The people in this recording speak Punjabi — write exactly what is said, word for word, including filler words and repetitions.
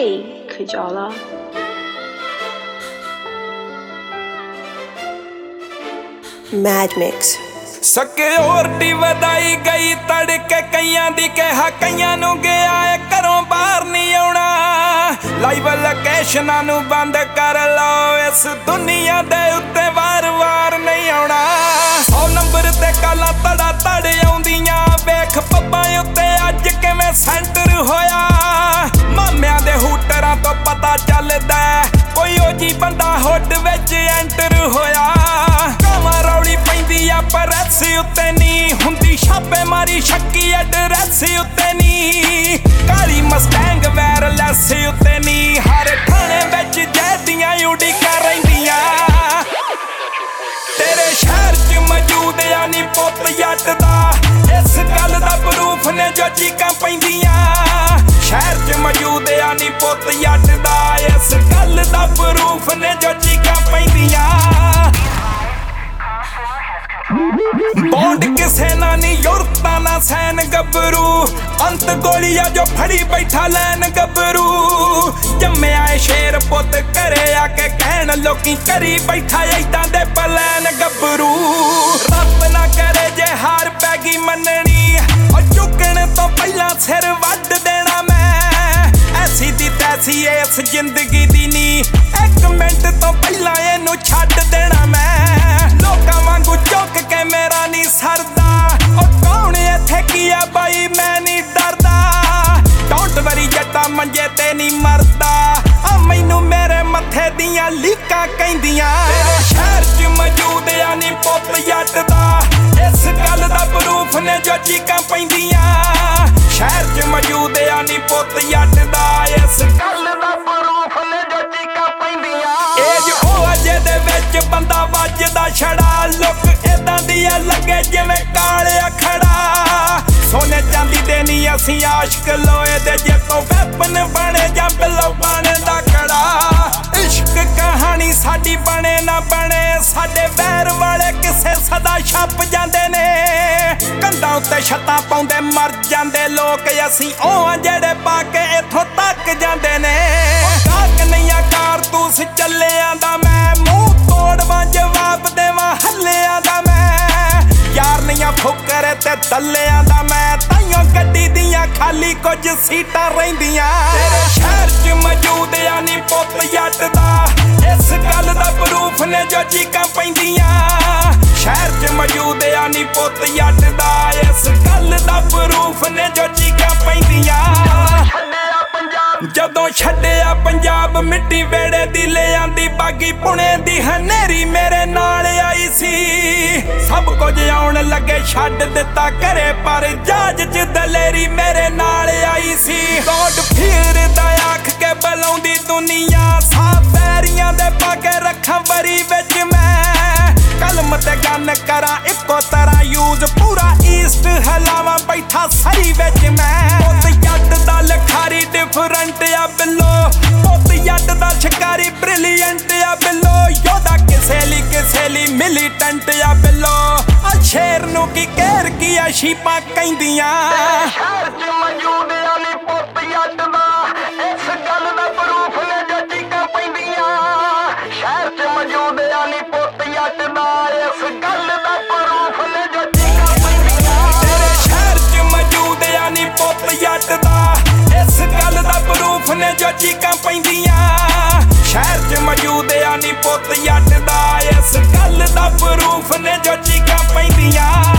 Kajala. Mad Mix. ਸਿਕਿਉਰਟੀ ਵਧਾਈ ਗਈ ਤੜਕੇ ਕਈਆਂ ਦੀ ਕਿਹਾ ਕਈਆਂ ਨੂੰ ਗਿਆ ਏ ਘਰੋਂ ਬਾਹਰ ਨਹੀਂ ਆਉਣਾ ਲਾਈਵ ਲੋਕੇਸ਼ਨਾਂ ਨੂੰ ਬੰਦ ਕਰ ਲਓ ਇਸ ਦੁਨੀਆ ਦੇ ਉੱਤੇ ਵਾਰ-ਵਾਰ ਨਹੀਂ ਆਉਣਾ ਸੌ ਨੰਬਰ ਤੇ ਕਾਲਾਂ ਤੜਾ ਤੜ ਆਉਂਦੀਆਂ ਵੇਖ ਪੱਬਾਂ ਉੱਤੇ ਅੱਜ ਕਿਵੇਂ ਸੈਂਟਰ ਹੋਇਆ ਮਾਮਿਆਂ ਦੇ ਹੂਟਰਾਂ ਤੋਂ ਪਤਾ ਚੱਲਦਾ ਕੋਈ ਉਹ ਜੀ ਬੰਦਾ ਹੁੱਡ ਵਿੱਚ ਐਂਟਰ ਹੋਇਆ ਕਾਵਾਂ ਰੌਲੀ ਪੈਂਦੀ ਆ ਪ੍ਰੈਸ ਉੱਤੇ ਨਹੀਂ ਹੁੰਦੀ ਛਾਪੇ ਮਾਰੀ ਸ਼ੱਕੀ ਐਡਰੈਸ ਉੱਤੇ ਨਹੀਂ ਕਾਲੀ ਮਸਟੈਂਗ ਵਾਇਰਲੈਸ ਉੱਤੇ ਨਹੀਂ ਹਰ ਥਾਣੇ ਵਿੱਚ ਜੈਦੀਆਂ ਉਡੀਕਾਂ ਰਹਿੰਦੀਆਂ ਤੇਰੇ ਸ਼ਹਿਰ 'ਚ ਮੌਜੂਦ ਆ ਨੀ ਪੁੱਤ ਜੱਟ ਦਾ ਇਸ ਗੱਲ ਦਾ ਪ੍ਰੂਫ ਨੇ ਜੋ ਚੀਕਾਂ ਪੈਂਦੀਆਂ ਸ਼ਹਿਰ 'ਚ ਮੌਜੂਦ ਆ ਨੀ ਪੁੱਤ ਜੱਟ ਦਾ ਇਸ ਗੱਲ ਦਾ ਪ੍ਰੂਫ ਨੇ ਜੋ ਚੀਕਾਂ ਪੈਂਦੀਆਂ ਬੌਂਡ ਕਿਸੇ ਨਾ ਨੀ ਯੁਰਤਾਂ ਨਾ ਸੈਨ ਗੱਭਰੂ ਅੰਤ ਗੋਲੀਆ ਜੋ ਫੜੀ ਬੈਠਾ ਲੈਨ ਗੱਭਰੂ ਜੰਮਿਆ ਏ ਸ਼ੇਰ ਪੁੱਤ ਘਰੇ ਆ ਕੇ ਕਹਿਣ ਲੋਕੀ ਕਰੀ ਬੈਠਾ ਏਦਾਂ ਦੇ ਪਲੈਨ ਗੱਭਰੂ ਰੱਬ ਨਾ ਕਰੇ ਜੇ ਹਾਰ ਪੈ ਗਈ ਮੰਨਣੀ ਉਹ ਚੁੱਕਣ ਤੋਂ ਪਹਿਲਾਂ ਸਿਰ ਵੱਢ ਦੇਣਾ ਮੈਂ ਐਸੀ ਦੀ ਤੈਸੀ ਇਸ ਜ਼ਿੰਦਗੀ ਦੀ ਨੀ ਇੱਕ ਮਿੰਟ ਤੋਂ ਪਹਿਲਾਂ ਇਹਨੂੰ ਛੱਡ ਦੇਣਾ ਮੈਂ ਲੋਕਾਂ ਵਾਂਗੂ ਚੁੱਕ ਕੇ ਮੇਰਾ ਨੀ ਸਰਦਾ ਉਹ ਕੌਣ ਇੱਥੇ ਕੀ ਆ ਬਾਈ ਮੈਂ ਨੀ ਡਰਦਾ ਡੋਂਟ ਵਰੀ ਜੱਟਾ ਮੰਜੇ ਤੇ ਨੀ ਮਰਦਾ ਆ ਮੈਨੂੰ ਮੇਰੇ ਮੱਥੇ ਦੀਆਂ ਲੀਕਾਂ ਕਹਿੰਦੀਆਂ ਤੇਰੇ ਸ਼ਹਿਰ 'ਚ ਮੌਜੂਦ ਆ ਨੀ ਪੁੱਤ ਜੱਟ ਦਾ ਇਸ ਗੱਲ ਦਾ ਪ੍ਰੂਫ ਨੇ ਜੋ ਚੀਕਾਂ ਪੈਂਦੀਆਂ ਸ਼ਹਿਰ 'ਚ ਮੌਜੂਦ ਆ ਨੀ ਪੁੱਤ ਜੱਟ ਦਾ ਇਸ ਗੱਲ ਦਾ ਪ੍ਰੂਫ ਨੇ ਜੋ ਚੀਕਾਂ ਪੈਂਦੀਆਂ ਏਜ ਉਹ ਅਜੇ ਦੇ ਵਿੱਚ ਬੰਦਾ ਵੱਜਦਾ ਛੜਾ ਲੁੱਕ ਏਦਾਂ ਦੀ ਆ ਲੱਗੇ ਜਿਵੇਂ ਕਾਲਿਆ ਖੜਾ ਸੋਨੇ ਚਾਂਦੀ ਦੇ ਨੀ ਅਸੀਂ ਆਸ਼ਕ ਲੋਏ ਦੇ ਜੇ ਤੋਂ ਵੈਪਨ ਬਣੇ ਜਾਂ ਬਿੱਲੋ ਬਣੇ ਦਾ ਕੜਾ ਇਸ਼ਕ ਕਹਾਣੀ ਸਾਡੀ ਬਣੇ ਨਾ ਬਣੇ ਸਾਡੇ ਵੈਰ ਵਾਲੇ ਕਿਸੇ ਸਦਾ ਛੱਪ ਜਾਂਦੇ ਨੇ ਕੰਧਾਂ ਉੱਤੇ ਛੱਤਾਂ ਪਾਉਂਦੇ ਮਰ ਜਾਂਦੇ ਲੋਕ ਅਸੀਂ ਉਹ ਆ ਜਿਹੜੇ ਪਾ ਕੇ ਇੱਥੋਂ ਤੱਕ ਜਾਂਦੇ ਨੇ ਕਾਕ ਨਹੀਂਆਂ ਕਾਰਤੂਸ ਚੱਲਿਆਂ ਦਾ ਮੈਂ ਮੂੰਹ ਤੋੜਵਾਂ ਜਵਾਬ ਦੇਵਾਂ ਹੱਲਿਆਂ ਦਾ ਮੈਂ ਯਾਰ ਨਹੀਂਆਂ ਫੁੱਕਰ ਤੇ ਦੱਲਿਆਂ ਦਾ ਮੈਂ ਤਾਈਓ ਗੱਡੀ ਦੀਆਂ ਖਾਲੀ ਕੁਝ ਸੀਟਾਂ ਰਹਿੰਦੀਆਂ ਤੇਰੇ ਸ਼ਹਿਰ 'ਚ ਮੌਜੂਦ ਆ ਨੀ ਪੁੱਤ ਜੱਟ ਦਾ ਇਸ ਗੱਲ ਦਾ ਪ੍ਰੂਫ ਨੇ ਜੋ ਚੀਕਾਂ ਪੈਂਦੀਆਂ ਸ਼ਹਿਰ 'ਚ ਮੌਜੂਦ ਆ ਨੀ ਪੁੱਤ ਜੱਟ ਦਾ ਇਸ ਗੱਲ ਦਾ ਪ੍ਰੂਫ ਨੇ ਜੋ ਚੀਕਾਂ ਪੈਂਦੀਆਂ ਜਦੋਂ ਛੱਡਿਆ ਪੰਜਾਬ ਮਿੱਟੀ ਵੇੜੇ ਦੀ ਲੈ ਆਂਦੀ ਬਾਗੀ ਪੁਣੇ ਦੀ ਹਨੇਰੀ ਮੇਰੇ ਨਾਲ ਆਈ ਸੀ ਸਭ ਕੁਝ ਆਉਣ ਲੱਗੇ ਛੱਡ ਦਿੱਤਾ ਘਰੇ ਪਰ ਜਾਜ 'ਚ ਦਲੇਰੀ ਮੇਰੇ ਨਾਲ ਆਈ ਸੀ ਗੋਡ ਫੀਰ ਦਾ ਆਖ ਕੇ ਬੁਲਾਉਂਦੀ ਦੁਨੀਆ ਸਾਹ ਪੈਰੀਆਂ ਦੇ ਪਾ ਕੇ ਰੱਖਾਂ ਵਰੀ ਵਿੱਚ ਮੈਂ ਕਲਮ ਤੇ ਗੰਨ ਕਰਾਂ ਇੱਕੋ ਤਰ੍ਹਾਂ ਯੂਜ਼ ਪੂਰਾ ਈਸਟ ਹਲਾਵਾਂ ਬੈਠਾ ਸਰੀ ਵਿੱਚ ਮੈਂ ਪੁੱਤ ਜੱਟ ਦਾ ਲਖਾਰੀ ਡਿਫਰੈਂਟ ਆ ਬਿੱਲੋ ਪੁੱਤ ਜੱਟ ਦਾ ਸ਼ਿਕਾਰੀ ਬ੍ਰਿਲੀਅੰਟ ਆ ਬਿੱਲੋ ਯੋਧਾ ਕਿਸੇ ਲਈ ਕਿਸੇ ਲਈ ਮਿਲੀਟੈਂਟ ਆ ਬਿੱਲੋ ਆ ਸ਼ੇਰ ਨੂੰ ਕੀ ਕਹਿਰ ਕੀ ਆ ਸ਼ੀਪਾਂ ਕਹਿੰਦੀਆਂ ਸ਼ਹਿਰ 'ਚ ਮੌਜੂਦ ਆ ਨੀ ਪੁੱਤ ਜੱਟ ਦਾ ਇਸ ਗੱਲ ਦਾ ਪ੍ਰੂਫ ਨੇ ਜੋ ਚੀਕਾਂ ਪੈਂਦੀਆਂ ਸ਼ਹਿਰ 'ਚ ਮੌਜੂਦ ਆ ਨੀ ਪੁੱਤ ਜੱਟ ਦਾ ਇਸ ਗੱਲ ਦਾ ਪ੍ਰੂਫ ਨੇ ਜੋ ਚੀਕਾਂ ਪੈਂਦੀਆਂ ਤੇਰੇ ਸ਼ਹਿਰ 'ਚ ਮੌਜੂਦ ਆ ਨੀ ਪੁੱਤ ਜੱਟ ਦਾ ਇਸ ਗੱਲ ਦਾ ਪ੍ਰੂਫ ਨੇ ਜੋ ਚੀਕਾਂ ਪੈਂਦੀਆਂ ਸ਼ਹਿਰ 'ਚ ਮੌਜੂਦ ਆ ਨੀ ਪੁੱਤ ਜੱਟ ਦਾ ਇਸ ਗੱਲ ਦਾ ਪ੍ਰੂਫ ਨੇ ਜੋ ਚੀਕਾਂ ਪੈਂਦੀਆਂ